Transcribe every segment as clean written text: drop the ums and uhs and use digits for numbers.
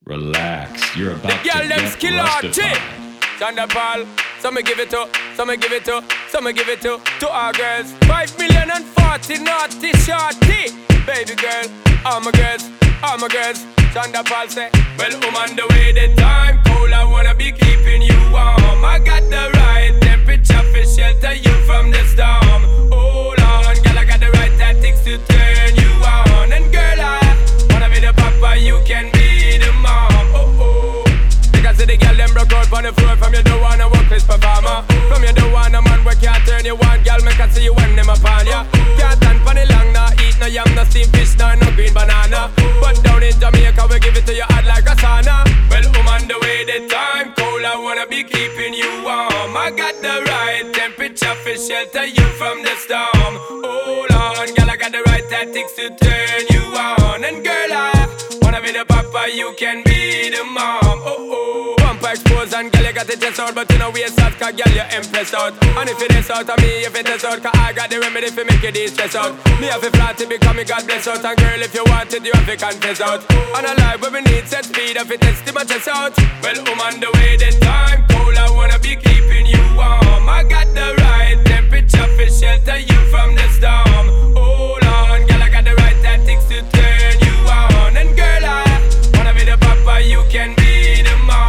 Relax, you're about The to girl them get skill arty. rustified. Thunderball, some give it to, some give it to, some give it to our girls. 5 million and 40 naughty shorty. Baby girl, all my girls, all my girls. Thunderball say, well, on the way the time cold, I wanna be keeping you warm. I got the right temperature for shelter you from the storm. Hold on, girl, I got the right tactics to turn you on. And girl, I wanna be the papa, you can be the mom. Because the girl them broke out on the floor. From you don't wanna work this performer. From you don't want a man where can't turn you on. Girl, make I see you when them upon ya. Can't stand for the long, nah eat no yam, no steamed fish, no green banana. But down in Jamaica we give it to you hot like a sauna. Well, on the way the time cold, I wanna be keeping you warm. I got the right temperature for shelter you from the storm. Hold on, girl, I got the right tactics to turn you on. And girl, I wanna be the papa, you can be the mom. Bumper exposed and girl, you got the chest out, but you know we out, cause girl, you impress out. And if it is out of me, if it is out, cause I got the remedy for make you de-stress out. Me have a flat to become me God bless out. And girl, if you want it, you have to confess out. And a life where we need set speed, if it is to my chest out. Well, on the way the time cold, I wanna be keeping you warm. I got the right temperature for shelter you from the storm. Hold on, girl, I got the right tactics to turn you on. And girl, I wanna be the papa, you can be the mom.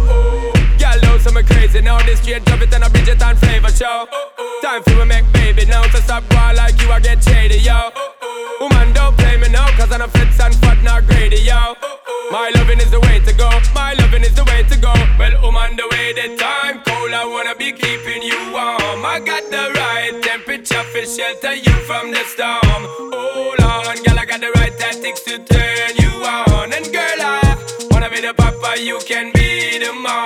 Girl, know some crazy now. This straight drop it and a Bridget and flavor show. Time for we make baby now. So stop going like you, I get shady, yo. Woman, don't play me now, cause I'm a fits and fat, not greedy, yo. My loving is the way to go, my loving is the way to go. Well, on the way the time cold, I wanna be keeping you warm. I got the right temperature for shelter you from the storm. Hold on, girl, I got the right tactics to turn you on. And girl, I wanna be the papa, you can be the mom.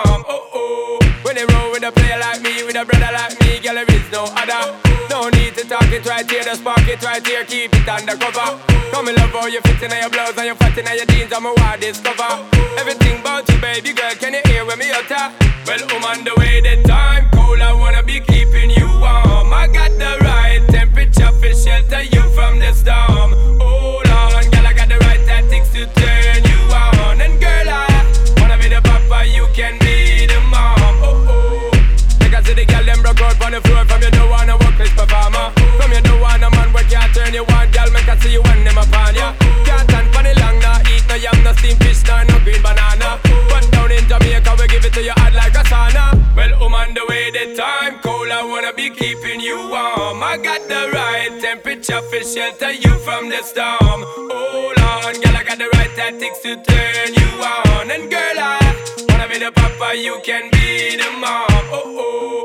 When they roll with a player like me, with a brother like me, girl, there is no other. No need to talk it right here, just spark it right here, keep it undercover. Come and love how you fit in your blouse and you fat in your jeans, I'm a wild discover. Everything about you, baby girl, can you hear when me utter? Well, on the way the time cold, I wanna be keeping you warm. I got the right temperature for shelter you from the storm. Hold on, girl, I got the right tactics to turn you on. And girl, I wanna be the papa, you can be the mom. Because the girl them broke out on the floor. From you don't wanna work this performer. From you don't want a man where can't turn you on. Girl, make I see you when them upon ya. Can't stand for the long, nah eat no yam, no steamed fish, no green banana. But down in Jamaica we give it to you hot like a sauna. Well, on the way the time cold, I wanna be keeping you warm. I got the right temperature for shelter you from the storm. Hold on, girl, I got the right tactics to turn you on. And girl, I wanna be the papa, you can be the mom.